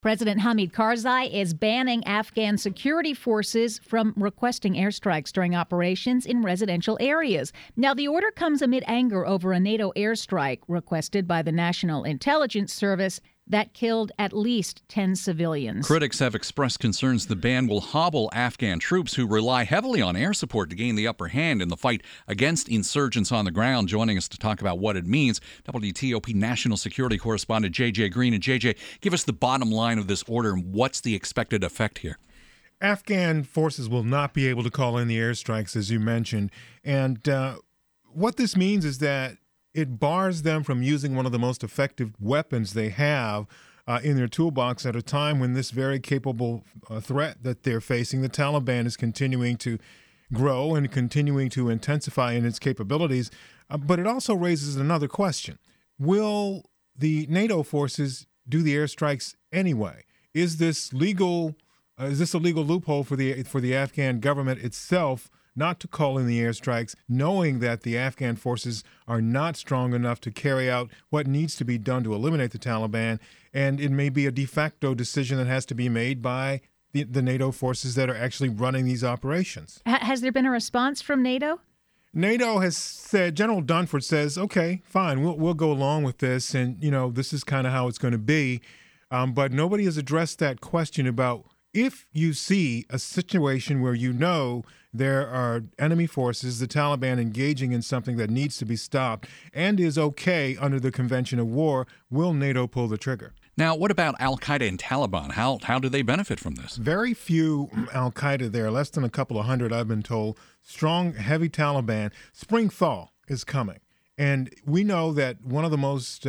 President Hamid Karzai is banning Afghan security forces from requesting airstrikes during operations in residential areas. Now, the order comes amid anger over a NATO airstrike requested by the National Intelligence Service that killed at least 10 civilians. Critics have expressed concerns the ban will hobble Afghan troops who rely heavily on air support to gain the upper hand in the fight against insurgents on the ground. Joining us to talk about what it means, WTOP national security correspondent J.J. Green. And J.J., give us the bottom line of this order and what's the expected effect here? Afghan forces will not be able to call in the airstrikes, as you mentioned. And what this means is that it bars them from using one of the most effective weapons they have in their toolbox at a time when this very capable threat that they're facing, the Taliban, is continuing to grow and continuing to intensify in its capabilities. But it also raises another question. Will the NATO forces do the airstrikes anyway? Is this legal? Is this a legal loophole for the Afghan government itself not to call in the airstrikes, knowing that the Afghan forces are not strong enough to carry out what needs to be done to eliminate the Taliban, and it may be a de facto decision that has to be made by the NATO forces that are actually running these operations? Has there been a response from NATO? NATO has said, General Dunford says, okay, fine, we'll go along with this, and, this is kind of how it's going to be. But nobody has addressed that question about if you see a situation where there are enemy forces, the Taliban, engaging in something that needs to be stopped and is okay under the Convention of War, will NATO pull the trigger? Now, what about al-Qaeda and Taliban? How do they benefit from this? Very few al-Qaeda there, less than a couple of hundred, I've been told. Strong, heavy Taliban. Spring thaw is coming. And we know that one of the most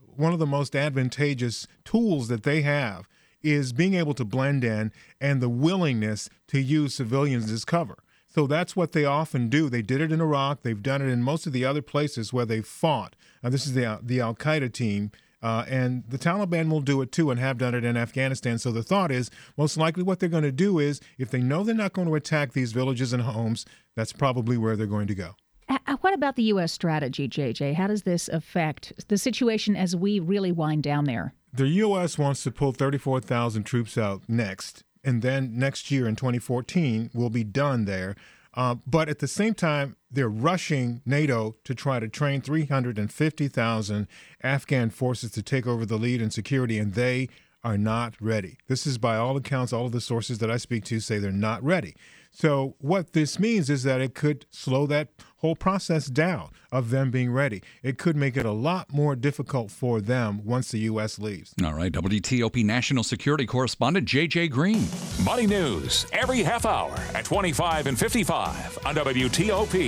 advantageous tools that they have is being able to blend in and the willingness to use civilians as cover. So that's what they often do. They did it in Iraq. They've done it in most of the other places where they fought. This is the al-Qaeda team. And the Taliban will do it too and have done it in Afghanistan. So the thought is most likely what they're going to do is if they know they're not going to attack these villages and homes, that's probably where they're going to go. What about the U.S. strategy, J.J.? How does this affect the situation as we really wind down there? The U.S. wants to pull 34,000 troops out next, and then next year in 2014, we'll be done there. But at the same time, they're rushing NATO to try to train 350,000 Afghan forces to take over the lead in security, and they are not ready. This is, by all accounts, all of the sources that I speak to say they're not ready. So what this means is that it could slow that whole process down of them being ready. It could make it a lot more difficult for them once the U.S. leaves. All right, WTOP national security correspondent J.J. Green. Money News every half hour at 25 and 55 on WTOP.